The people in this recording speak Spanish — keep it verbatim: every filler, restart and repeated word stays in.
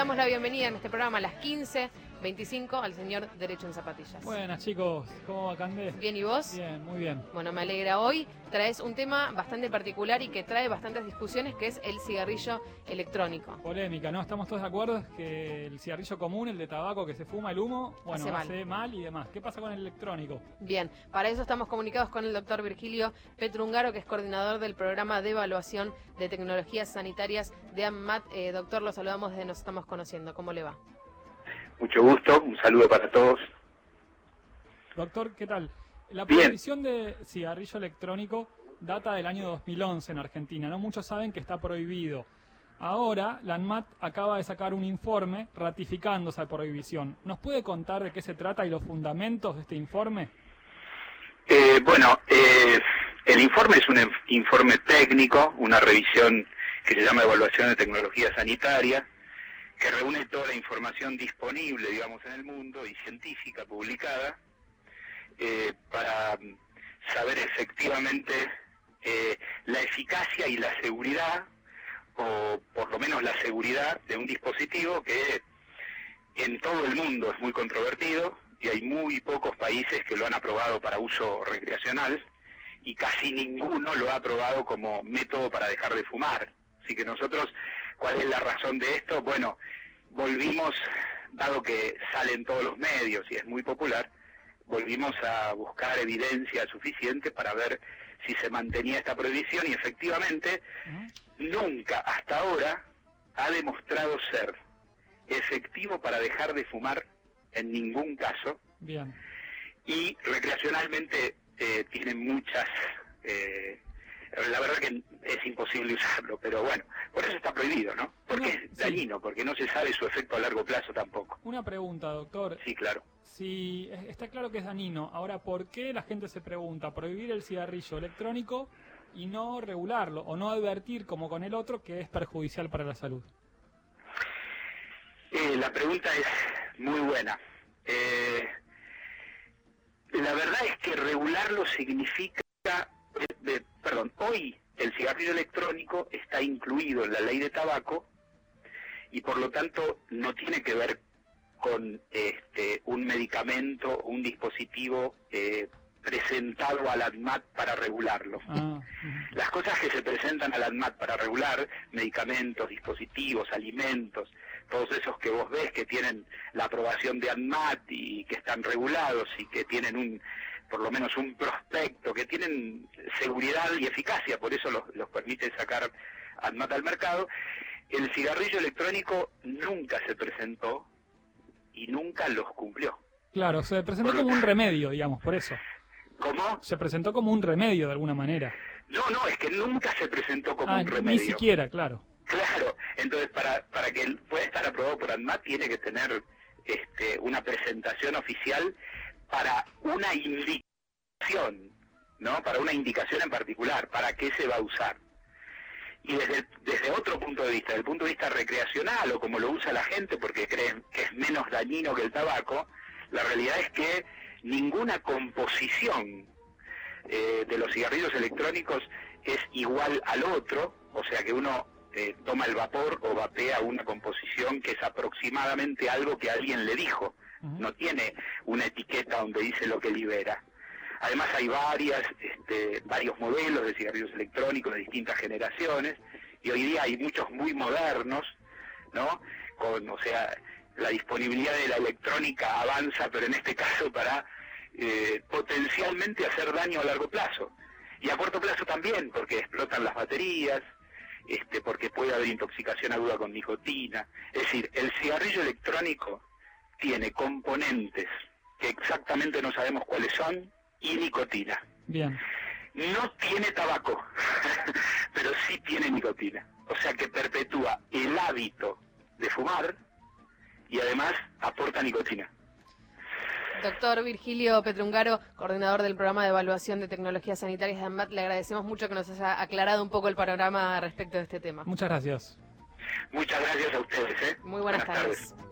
damos la bienvenida en este programa a las quince veinticinco al señor Derecho en Zapatillas. Buenas, chicos, ¿cómo va, Candé? Bien, ¿y vos? Bien, muy bien. Bueno, me alegra. Hoy traes un tema bastante particular y que trae bastantes discusiones, que es el cigarrillo electrónico. Polémica, ¿no? Estamos todos de acuerdo que el cigarrillo común, el de tabaco que se fuma, el humo, bueno, hace mal. hace mal y demás. ¿Qué pasa con el electrónico? Bien, para eso estamos comunicados con el doctor Virgilio Petrungaro, que es coordinador del programa de evaluación de tecnologías sanitarias de ANMAT. Eh, doctor, lo saludamos desde Nos Estamos Conociendo. ¿Cómo le va? Mucho gusto, un saludo para todos. Doctor, ¿qué tal? La Bien. prohibición de cigarrillo electrónico data del año dos mil once en Argentina, no muchos saben que está prohibido. Ahora, la ANMAT acaba de sacar un informe ratificando esa prohibición. ¿Nos puede contar de qué se trata y los fundamentos de este informe? Eh, bueno, eh, el informe es un informe técnico, una revisión que se llama Evaluación de Tecnología Sanitaria, que reúne toda la información disponible, digamos, en el mundo y científica publicada, eh, para saber efectivamente eh, la eficacia y la seguridad, o por lo menos la seguridad de un dispositivo que en todo el mundo es muy controvertido y hay muy pocos países que lo han aprobado para uso recreacional y casi ninguno lo ha aprobado como método para dejar de fumar. Así que nosotros, ¿cuál es la razón de esto? Bueno, volvimos, dado que sale en todos los medios y es muy popular, volvimos a buscar evidencia suficiente para ver si se mantenía esta prohibición y efectivamente uh-huh. nunca hasta ahora ha demostrado ser efectivo para dejar de fumar en ningún caso. Bien. Y recreacionalmente eh, tiene muchas... Eh, la verdad que es imposible usarlo, pero bueno, por eso está prohibido, ¿no? Porque Una, es dañino, sí. Porque no se sabe su efecto a largo plazo tampoco. Una pregunta, doctor. Sí, claro. Si está claro que es dañino, ahora, ¿por qué la gente se pregunta prohibir el cigarrillo electrónico y no regularlo, o no advertir, como con el otro, que es perjudicial para la salud? Eh, la pregunta es muy buena. Eh, la verdad es que regularlo significa... Eh, eh, perdón, hoy el cigarrillo electrónico está incluido en la ley de tabaco y por lo tanto no tiene que ver con este, un medicamento, un dispositivo eh, presentado a la ANMAT para regularlo. Ah, uh-huh. Las cosas que se presentan a la ANMAT para regular, medicamentos, dispositivos, alimentos, todos esos que vos ves que tienen la aprobación de ANMAT y que están regulados y que tienen un por lo menos un prospecto, que tienen seguridad y eficacia, por eso los, los permite sacar ANMAT al mercado. El cigarrillo electrónico nunca se presentó y nunca los cumplió. Claro, se presentó por como un remedio, digamos, por eso. ¿Cómo? Se presentó como un remedio de alguna manera. No, no, es que nunca se presentó como ah, un remedio. Ni siquiera, claro. Claro, entonces para, para que pueda estar aprobado por ANMAT tiene que tener este, una presentación oficial para una indicación, ¿no? Para una indicación en particular, para qué se va a usar. Y desde, desde otro punto de vista, desde el punto de vista recreacional, o como lo usa la gente porque creen que es menos dañino que el tabaco, la realidad es que ninguna composición eh, de los cigarrillos electrónicos es igual al otro, o sea que uno eh, toma el vapor o vapea una composición que es aproximadamente algo que alguien le dijo. No tiene una etiqueta donde dice lo que libera. Además hay varias, este, varios modelos de cigarrillos electrónicos de distintas generaciones y hoy día hay muchos muy modernos, ¿no? Con, o sea, la disponibilidad de la electrónica avanza, pero en este caso para eh, potencialmente hacer daño a largo plazo. Y a corto plazo también, porque explotan las baterías, este, porque puede haber intoxicación aguda con nicotina. Es decir, el cigarrillo electrónico tiene componentes que exactamente no sabemos cuáles son y nicotina. Bien. No tiene tabaco, pero sí tiene nicotina. O sea que perpetúa el hábito de fumar y además aporta nicotina. Doctor Virgilio Petrungaro, coordinador del programa de evaluación de tecnologías sanitarias de ANMAT, le agradecemos mucho que nos haya aclarado un poco el panorama respecto de este tema. Muchas gracias. Muchas gracias a ustedes. ¿eh? Muy buenas, buenas tardes. tardes.